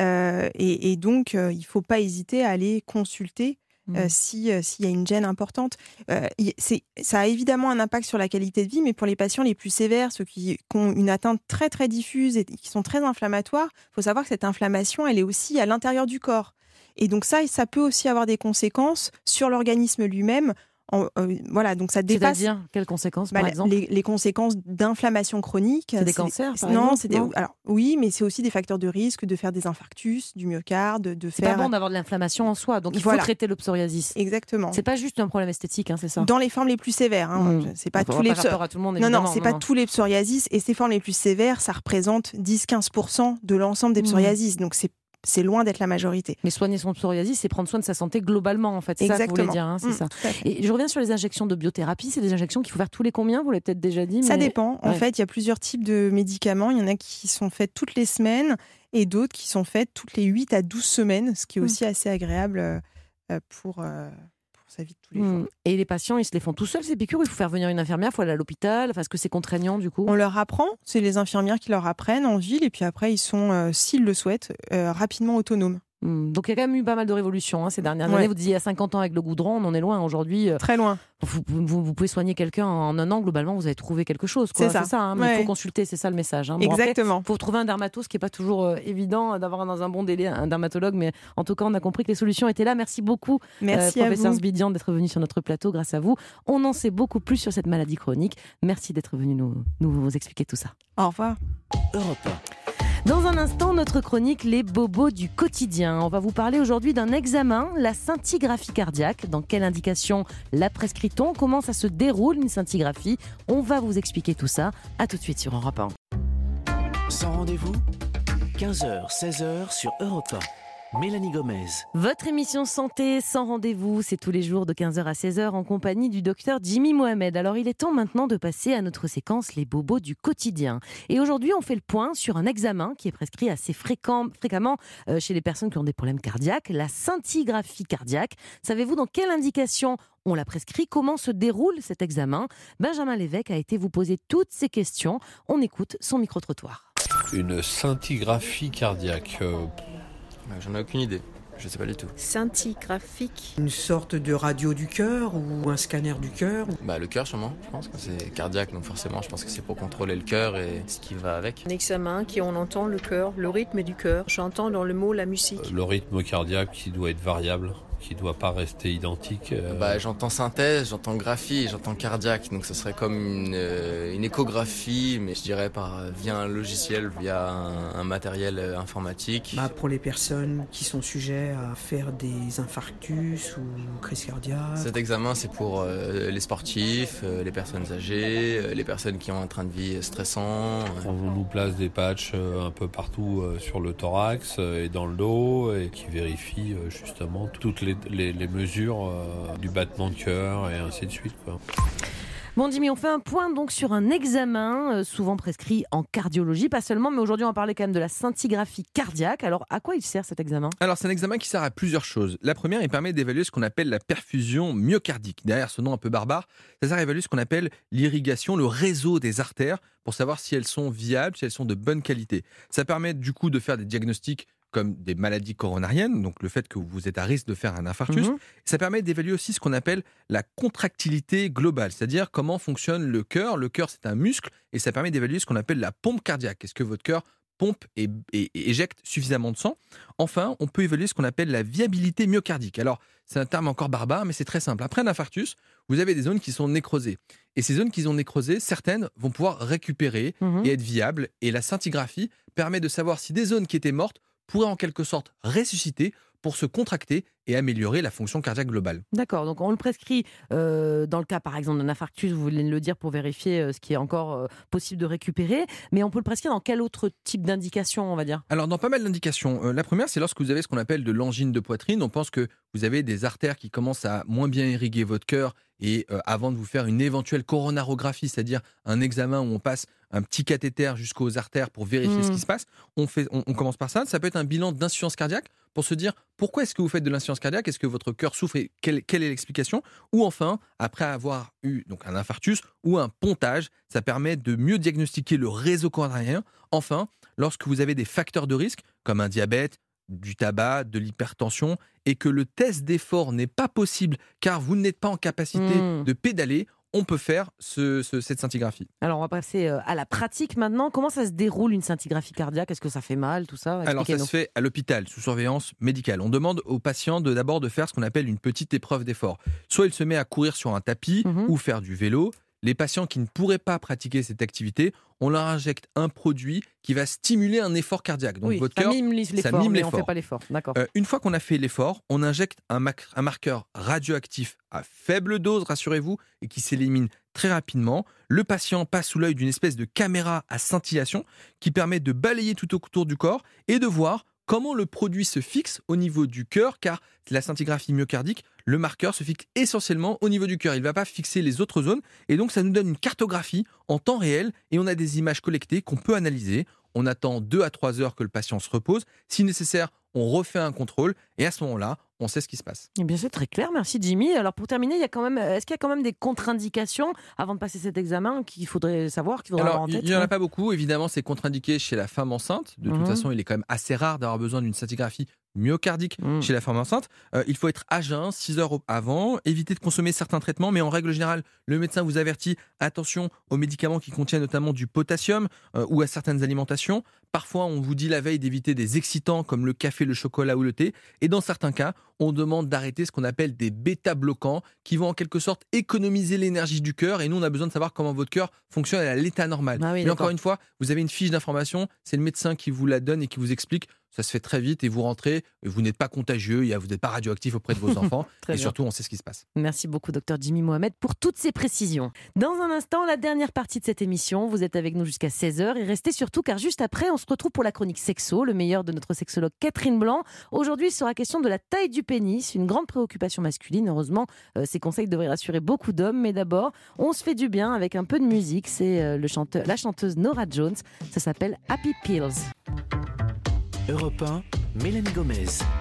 Et donc, il ne faut pas hésiter à aller consulter s'il y a une gêne importante. Ça a évidemment un impact sur la qualité de vie, mais pour les patients les plus sévères, ceux qui ont une atteinte très très diffuse et qui sont très inflammatoires, il faut savoir que cette inflammation, elle est aussi à l'intérieur du corps. Et donc ça peut aussi avoir des conséquences sur l'organisme lui-même. Donc ça dépasse. C'est-à-dire quelles conséquences, par exemple les conséquences d'inflammation chronique. C'est des cancers, par exemple? Alors oui, mais c'est aussi des facteurs de risque de faire des infarctus du myocarde, de c'est faire. pas bon d'avoir de l'inflammation en soi, donc il faut traiter le psoriasis. Exactement. C'est pas juste un problème esthétique, c'est ça. Dans les formes les plus sévères, c'est pas tous les à tout le monde. Évidemment, non, c'est pas tous les psoriasis, et ces formes les plus sévères, ça représente 10-15% de l'ensemble des psoriasis, donc c'est loin d'être la majorité. Mais soigner son psoriasis, c'est prendre soin de sa santé globalement, en fait. C'est ça que vous voulez dire, c'est ça. Et je reviens sur les injections de biothérapie. C'est des injections qu'il faut faire tous les combien ? Vous l'avez peut-être déjà dit. Ça dépend. En fait, il y a plusieurs types de médicaments. Il y en a qui sont faits toutes les semaines et d'autres qui sont faits toutes les 8 à 12 semaines, ce qui est aussi assez agréable pour sa vie de tous les jours. Et les patients, ils se les font tout seuls, ces piqûres ? Il faut faire venir une infirmière, il faut aller à l'hôpital. Est-ce que c'est contraignant, du coup ? On leur apprend. C'est les infirmières qui leur apprennent en ville. Et puis après, ils sont, s'ils le souhaitent, rapidement autonomes. Donc il y a quand même eu pas mal de révolutions ces dernières années. Vous disiez il y a 50 ans avec le goudron, on en est loin aujourd'hui. Très loin. Vous pouvez soigner quelqu'un en un an, globalement, vous avez trouvé quelque chose. C'est ça. Mais il faut consulter, c'est ça le message. Exactement. Il faut trouver un dermato, ce qui n'est pas toujours évident d'avoir dans un bon délai un dermatologue, mais en tout cas, on a compris que les solutions étaient là. Merci beaucoup, professeur Sbidian, d'être venu sur notre plateau. Grâce à vous, on en sait beaucoup plus sur cette maladie chronique. Merci d'être venu nous expliquer tout ça. Au revoir. Europe 1. Dans un instant, notre chronique Les bobos du quotidien. On va vous parler aujourd'hui d'un examen, la scintigraphie cardiaque. Dans quelle indication la prescrit-on ? Comment ça se déroule une scintigraphie ? On va vous expliquer tout ça. À tout de suite sur Europe 1. Sans rendez-vous, 15h, 16h sur Europe 1. Mélanie Gomez. Votre émission santé sans rendez-vous, c'est tous les jours de 15h à 16h en compagnie du docteur Jimmy Mohamed. Alors il est temps maintenant de passer à notre séquence Les bobos du quotidien. Et aujourd'hui on fait le point sur un examen qui est prescrit assez fréquemment chez les personnes qui ont des problèmes cardiaques, la scintigraphie cardiaque. Savez-vous dans quelle indication on l'a prescrit ? Comment se déroule cet examen ? Benjamin Lévesque a été vous poser toutes ces questions. On écoute son micro-trottoir. Une scintigraphie cardiaque J'en ai aucune idée, je sais pas du tout. Scintigraphique. Une sorte de radio du cœur ou un scanner du cœur. Le cœur sûrement, je pense que c'est cardiaque, donc forcément je pense que c'est pour contrôler le cœur et ce qui va avec. Un examen qui on entend le cœur, le rythme du cœur. J'entends dans le mot la musique. Le rythme cardiaque qui doit être variable, qui ne doit pas rester identique. J'entends synthèse, j'entends graphie, j'entends cardiaque, donc ce serait comme une échographie, mais je dirais via un logiciel, via un matériel informatique. Pour les personnes qui sont sujets à faire des infarctus ou crise cardiaque. Cet examen, c'est pour les sportifs, les personnes âgées, les personnes qui ont un train de vie stressant. On nous place des patchs un peu partout sur le thorax et dans le dos, et qui vérifient justement toutes les mesures du battement de cœur et ainsi de suite, quoi. Bon Jimmy, on fait un point donc sur un examen souvent prescrit en cardiologie, pas seulement, mais aujourd'hui on va parler quand même de la scintigraphie cardiaque. Alors à quoi il sert cet examen ? Alors c'est un examen qui sert à plusieurs choses. La première, il permet d'évaluer ce qu'on appelle la perfusion myocardique. Derrière ce nom un peu barbare, ça sert à évaluer ce qu'on appelle l'irrigation, le réseau des artères, pour savoir si elles sont viables, si elles sont de bonne qualité. Ça permet du coup de faire des diagnostics comme des maladies coronariennes, donc le fait que vous êtes à risque de faire un infarctus. Ça permet d'évaluer aussi ce qu'on appelle la contractilité globale, c'est-à-dire comment fonctionne le cœur. Le cœur, c'est un muscle, et ça permet d'évaluer ce qu'on appelle la pompe cardiaque. Est-ce que votre cœur pompe et éjecte suffisamment de sang ? Enfin, on peut évaluer ce qu'on appelle la viabilité myocardique. Alors, c'est un terme encore barbare, mais c'est très simple. Après un infarctus, vous avez des zones qui sont nécrosées. Et ces zones qui sont nécrosées, certaines vont pouvoir récupérer et être viables. Et la scintigraphie permet de savoir si des zones qui étaient mortes pourraient en quelque sorte ressusciter pour se contracter et améliorer la fonction cardiaque globale. D'accord, donc on le prescrit dans le cas par exemple d'un infarctus, vous venez de le dire, pour vérifier ce qui est encore possible de récupérer, mais on peut le prescrire dans quel autre type d'indication, on va dire? Alors dans pas mal d'indications. La première, c'est lorsque vous avez ce qu'on appelle de l'angine de poitrine. On pense que vous avez des artères qui commencent à moins bien irriguer votre cœur et avant de vous faire une éventuelle coronarographie, c'est-à-dire un examen où on passe un petit cathéter jusqu'aux artères pour vérifier ce qui se passe, on commence par ça. Ça peut être un bilan d'insuffisance cardiaque pour se dire pourquoi est-ce que vous faites de l'insuffisance cardiaque, est-ce que votre cœur souffre et quelle est l'explication, ou enfin, après avoir eu donc un infarctus ou un pontage, ça permet de mieux diagnostiquer le réseau coronarien. Enfin, lorsque vous avez des facteurs de risque comme un diabète, du tabac, de l'hypertension, et que le test d'effort n'est pas possible car vous n'êtes pas en capacité de pédaler, on peut faire cette scintigraphie. Alors on va passer à la pratique maintenant. Comment ça se déroule une scintigraphie cardiaque? Est-ce que ça fait mal, tout ça? Alors ça se fait à l'hôpital, sous surveillance médicale. On demande aux patients d'abord de faire ce qu'on appelle une petite épreuve d'effort. Soit il se met à courir sur un tapis ou faire du vélo. Les patients qui ne pourraient pas pratiquer cette activité, on leur injecte un produit qui va stimuler un effort cardiaque. Donc votre cœur, ça mime l'effort. On fait pas l'effort. D'accord. Une fois qu'on a fait l'effort, on injecte un marqueur radioactif à faible dose, rassurez-vous, et qui s'élimine très rapidement. Le patient passe sous l'œil d'une espèce de caméra à scintillation qui permet de balayer tout autour du corps et de voir comment le produit se fixe au niveau du cœur, car la scintigraphie myocardique, le marqueur se fixe essentiellement au niveau du cœur. Il ne va pas fixer les autres zones. Et donc, ça nous donne une cartographie en temps réel et on a des images collectées qu'on peut analyser. On attend 2 à 3 heures que le patient se repose. Si nécessaire, on refait un contrôle et à ce moment-là, on sait ce qui se passe. Eh bien, c'est très clair. Merci, Jimmy. Alors, pour terminer, est-ce qu'il y a quand même des contre-indications avant de passer cet examen qu'il faudrait savoir, qu'il faudrait avoir en tête? Il n'y en a pas beaucoup. Évidemment, c'est contre-indiqué chez la femme enceinte. De toute façon, il est quand même assez rare d'avoir besoin d'une scintigraphie myocardique chez la femme enceinte. Il faut être à jeun 6 heures avant, éviter de consommer certains traitements, mais en règle générale, le médecin vous avertit, attention aux médicaments qui contiennent notamment du potassium ou à certaines alimentations. Parfois, on vous dit la veille d'éviter des excitants comme le café, le chocolat ou le thé. Et dans certains cas, on demande d'arrêter ce qu'on appelle des bêta-bloquants qui vont en quelque sorte économiser l'énergie du cœur. Et nous, on a besoin de savoir comment votre cœur fonctionne à l'état normal. Ah oui, mais encore une fois, vous avez une fiche d'information, c'est le médecin qui vous la donne et qui vous explique. Ça se fait très vite et vous rentrez, et vous n'êtes pas contagieux, vous n'êtes pas radioactif auprès de vos enfants et bien. Surtout on sait ce qui se passe. Merci beaucoup Dr Jimmy Mohamed pour toutes ces précisions. Dans un instant, la dernière partie de cette émission, vous êtes avec nous jusqu'à 16h et restez surtout car juste après on se retrouve pour la chronique sexo, le meilleur de notre sexologue Catherine Blanc. Aujourd'hui il sera question de la taille du pénis, une grande préoccupation masculine. Heureusement ces conseils devraient rassurer beaucoup d'hommes, mais d'abord on se fait du bien avec un peu de musique. C'est la chanteuse Norah Jones, ça s'appelle Happy Pills. Europe 1, Mélanie Gomez.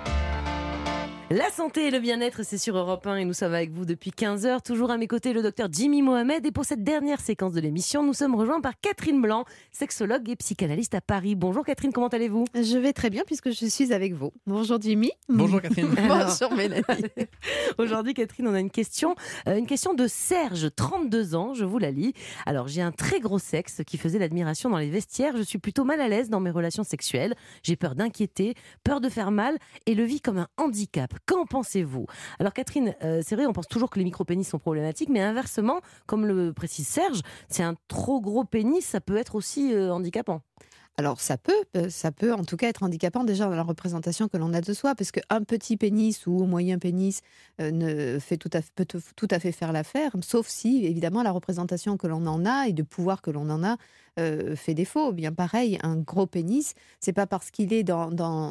La santé et le bien-être, c'est sur Europe 1 et nous sommes avec vous depuis 15h. Toujours à mes côtés, le docteur Jimmy Mohamed. Et pour cette dernière séquence de l'émission, nous sommes rejoints par Catherine Blanc, sexologue et psychanalyste à Paris. Bonjour Catherine, comment allez-vous? Je vais très bien puisque je suis avec vous. Bonjour Jimmy. Bonjour Catherine. Bonjour Mélanie. Aujourd'hui Catherine, on a une question de Serge, 32 ans, je vous la lis. Alors j'ai un très gros sexe qui faisait l'admiration dans les vestiaires. Je suis plutôt mal à l'aise dans mes relations sexuelles. J'ai peur d'inquiéter, peur de faire mal et le vis comme un handicap. Qu'en pensez-vous? Alors Catherine, c'est vrai, on pense toujours que les micro-pénis sont problématiques, mais inversement, comme le précise Serge, c'est un trop gros pénis, ça peut être aussi handicapant. Alors ça peut en tout cas être handicapant déjà dans la représentation que l'on a de soi, parce qu'un petit pénis ou un moyen pénis peut tout à fait faire l'affaire, sauf si évidemment la représentation que l'on en a et de pouvoir que l'on en a fait défaut. Bien pareil, un gros pénis, c'est pas parce qu'il est dans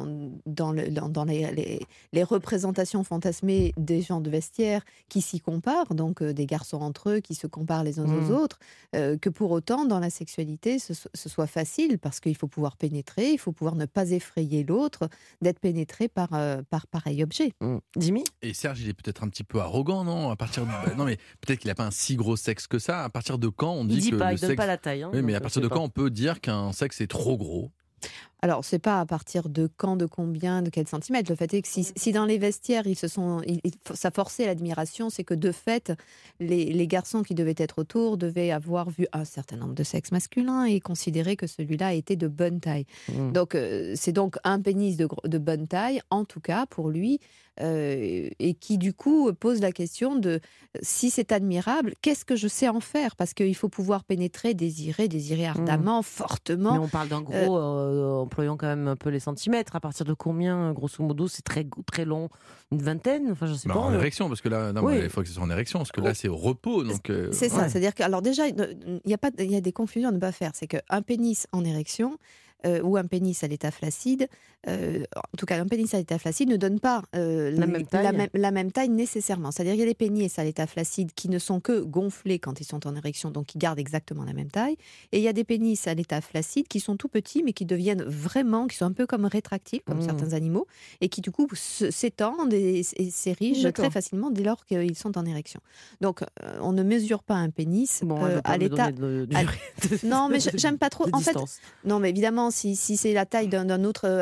les représentations fantasmées des gens de vestiaire qui s'y comparent, donc des garçons entre eux qui se comparent les uns aux autres, que pour autant dans la sexualité ce soit facile, parce qu'il faut pouvoir pénétrer, il faut pouvoir ne pas effrayer l'autre d'être pénétré par pareil objet. Jimmy? Et Serge, il est peut-être un petit peu arrogant, non? Non, mais peut-être qu'il n'a pas un si gros sexe que ça. À partir de quand on dit que il donne pas la taille. Oui, mais à partir de quand on peut dire qu'un sexe est trop gros? Alors, c'est pas à partir de quand, de combien, de quel centimètre. Le fait est que si dans les vestiaires, ça forçait l'admiration, c'est que de fait, les garçons qui devaient être autour devaient avoir vu un certain nombre de sexes masculins et considérer que celui-là était de bonne taille. Donc, c'est donc un pénis de bonne taille, en tout cas pour lui, et qui du coup pose la question de si c'est admirable, qu'est-ce que je sais en faire? Parce qu'il faut pouvoir pénétrer, désirer ardemment, fortement. Mais on parle d'un gros, employant quand même un peu les centimètres. À partir de combien, grosso modo, c'est très, très long? Une vingtaine? Enfin, je sais pas. En érection, parce que là, il faut que ce soit en érection, parce que là, c'est au repos. Donc, c'est ça, c'est-à-dire que, alors déjà, il y a des confusions à ne pas faire. C'est qu'un pénis en érection, ou un pénis à l'état flaccide, en tout cas un pénis à l'état flaccide ne donne pas la même taille nécessairement. C'est-à-dire qu'il y a des pénis à l'état flaccide qui ne sont que gonflés quand ils sont en érection, donc qui gardent exactement la même taille. Et il y a des pénis à l'état flaccide qui sont tout petits, mais qui deviennent vraiment, qui sont un peu comme rétractiles, comme certains animaux, et qui du coup s'étendent et s'érigent très facilement dès lors qu'ils sont en érection. Donc on ne mesure pas un pénis à l'état... Non, mais j'aime pas trop... En fait, non, mais évidemment, si c'est la taille d'une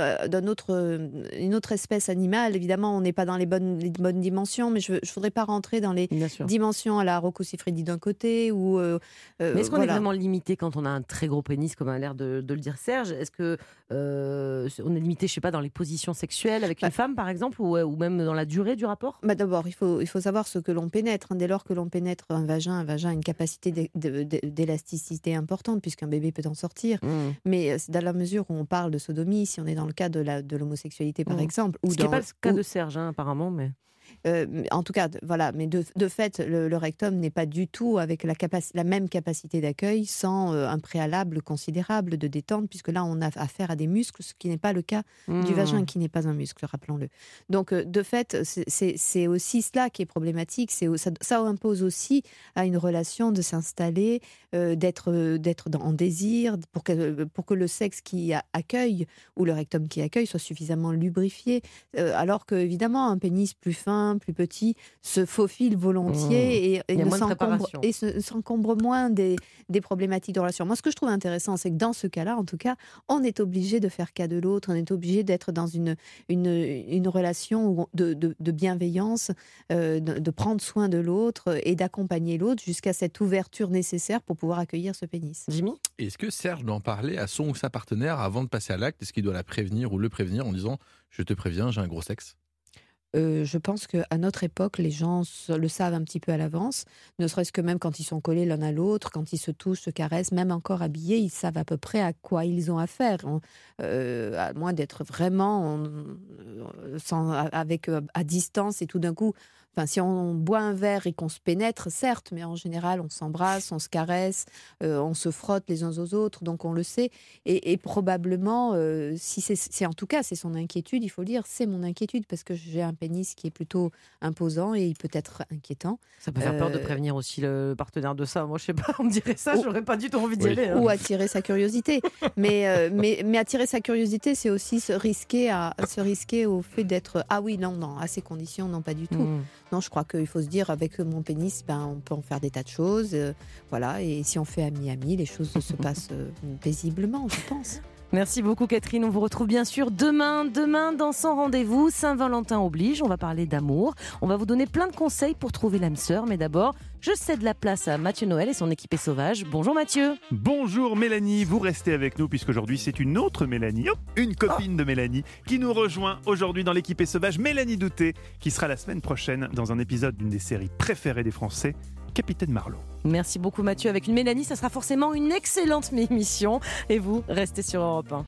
autre espèce animale, évidemment, on n'est pas dans les bonnes dimensions, mais je ne voudrais pas rentrer dans les dimensions à la Rocco Siffredi d'un côté. Mais est-ce qu'on est vraiment limité quand on a un très gros pénis, comme a l'air de le dire Serge? Est-ce que on est limité, je sais pas, dans les positions sexuelles avec une femme, par exemple, ou même dans la durée du rapport? D'abord, il faut savoir ce que l'on pénètre. Dès lors que l'on pénètre un vagin a une capacité d'élasticité importante, puisqu'un bébé peut en sortir. Mais dans la mesure où on parle de sodomie, si on est dans le cas de l'homosexualité par exemple. Ce qui n'est pas le cas de Serge, apparemment, mais... en tout cas, voilà, mais de fait, le rectum n'est pas du tout avec la même capacité d'accueil sans un préalable considérable de détente, puisque là, on a affaire à des muscles, ce qui n'est pas le cas du vagin, qui n'est pas un muscle, rappelons-le. Donc, de fait, c'est aussi cela qui est problématique. Ça impose aussi à une relation de s'installer, d'être en désir, pour que le sexe qui accueille, ou le rectum qui accueille, soit suffisamment lubrifié, alors que, évidemment, un pénis plus fin, plus petit, se faufile volontiers et s'encombre moins des problématiques de relation. Moi, ce que je trouve intéressant, c'est que dans ce cas-là, en tout cas, on est obligé de faire cas de l'autre, on est obligé d'être dans une relation de bienveillance, de prendre soin de l'autre et d'accompagner l'autre jusqu'à cette ouverture nécessaire pour pouvoir accueillir ce pénis. Jimmy ? Est-ce que Serge doit en parler à son ou sa partenaire avant de passer à l'acte? Est-ce qu'il doit la prévenir ou le prévenir en disant « je te préviens, j'ai un gros sexe » ? Je pense qu'à notre époque, les gens le savent un petit peu à l'avance, ne serait-ce que même quand ils sont collés l'un à l'autre, quand ils se touchent, se caressent, même encore habillés, ils savent à peu près à quoi ils ont affaire, à moins d'être vraiment à distance et tout d'un coup... Enfin, si on boit un verre et qu'on se pénètre, certes, mais en général, on s'embrasse, on se caresse, on se frotte les uns aux autres, donc on le sait. Et probablement, si c'est en tout cas, c'est son inquiétude, il faut le dire, c'est mon inquiétude, parce que j'ai un pénis qui est plutôt imposant et il peut être inquiétant. Ça peut faire peur de prévenir aussi le partenaire de ça. Moi, je sais pas, on me dirait ça, j'aurais pas du tout envie d'y aller. Ou attirer sa curiosité. mais attirer sa curiosité, c'est aussi se risquer au fait d'être... Ah oui, non, à ces conditions, non, pas du tout. Non, je crois qu'il faut se dire, avec mon pénis, on peut en faire des tas de choses. Voilà, et si on fait ami-ami, les choses se passent paisiblement, je pense. Merci beaucoup Catherine, on vous retrouve bien sûr demain dans Sans Rendez-vous, Saint-Valentin oblige, on va parler d'amour, on va vous donner plein de conseils pour trouver l'âme sœur, mais d'abord, je cède la place à Mathieu Noël et son équipe est sauvage. Bonjour Mathieu. Bonjour Mélanie, vous restez avec nous puisqu'aujourd'hui c'est une autre Mélanie, une copine de Mélanie qui nous rejoint aujourd'hui dans l'équipe est sauvage, Mélanie Douté, qui sera la semaine prochaine dans un épisode d'une des séries préférées des Français, Capitaine Marlowe. Merci beaucoup Mathieu, avec une Mélanie ça sera forcément une excellente émission et vous, restez sur Europe 1.